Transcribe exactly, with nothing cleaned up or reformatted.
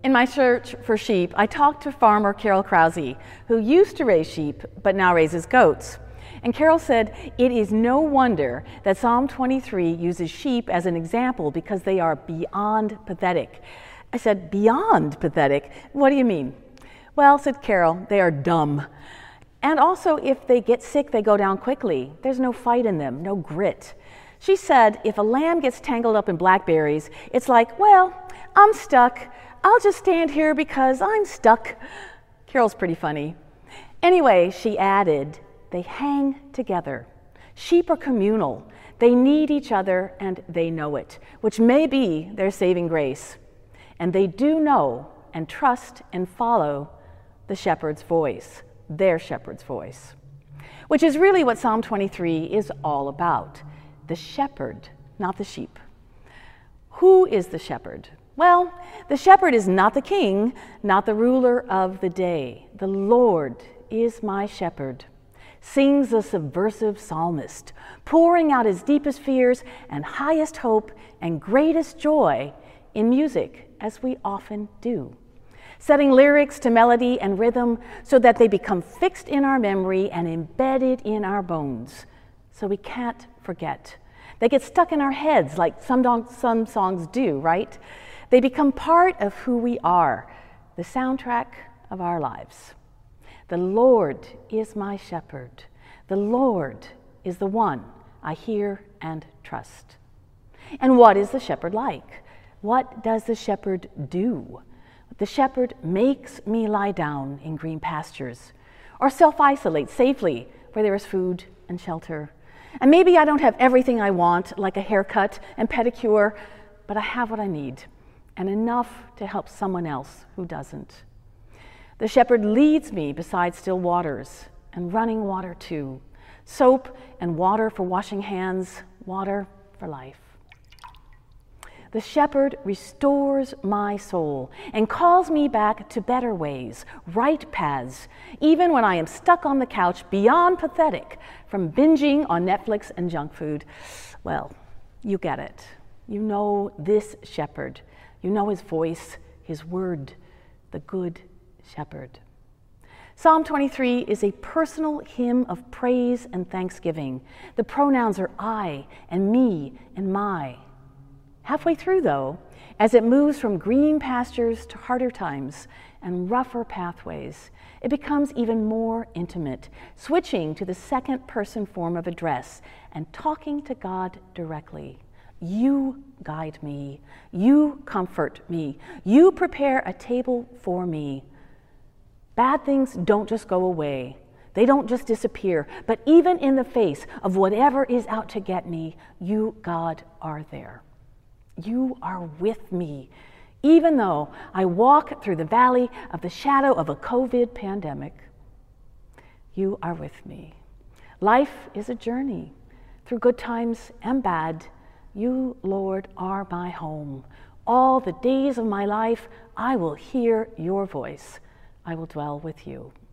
In my search for sheep, I talked to farmer Carol Krause, who used to raise sheep but now raises goats. And Carol said, it is no wonder that Psalm twenty-three uses sheep as an example because they are beyond pathetic. I said, beyond pathetic? What do you mean? Well, said Carol, they are dumb. And also, if they get sick, they go down quickly. There's no fight in them, no grit. She said, if a lamb gets tangled up in blackberries, it's like, well, I'm stuck. I'll just stand here because I'm stuck. Carol's pretty funny. Anyway, she added, they hang together. Sheep are communal. They need each other and they know it, which may be their saving grace. And they do know and trust and follow the shepherd's voice, their shepherd's voice, which is really what Psalm twenty-three is all about. The shepherd, not the sheep. Who is the shepherd? Well, the shepherd is not the king, not the ruler of the day. The Lord is my shepherd, sings the subversive psalmist, pouring out his deepest fears and highest hope and greatest joy in music, as we often do, setting lyrics to melody and rhythm so that they become fixed in our memory and embedded in our bones, so we can't forget. They get stuck in our heads like some, some songs do, right? They become part of who we are, the soundtrack of our lives. The Lord is my shepherd. The Lord is the one I hear and trust. And what is the shepherd like? What does the shepherd do? The shepherd makes me lie down in green pastures or self-isolate safely where there is food and shelter. And maybe I don't have everything I want, like a haircut and pedicure, but I have what I need and enough to help someone else who doesn't. The shepherd leads me beside still waters and running water too, soap and water for washing hands, water for life. The shepherd restores my soul and calls me back to better ways, right paths, even when I am stuck on the couch beyond pathetic from binging on Netflix and junk food. Well, you get it. You know this shepherd. You know his voice, his word, the good shepherd. Psalm twenty-three is a personal hymn of praise and thanksgiving. The pronouns are I and me and my. Halfway through, though, as it moves from green pastures to harder times and rougher pathways, it becomes even more intimate, switching to the second person form of address and talking to God directly. You guide me. You comfort me. You prepare a table for me. Bad things don't just go away. They don't just disappear. But even in the face of whatever is out to get me, you, God, are there. You are with me, even though I walk through the valley of the shadow of a COVID pandemic. You are with me. Life is a journey through good times and bad. You, Lord, are my home. All the days of my life, I will hear your voice. I will dwell with you.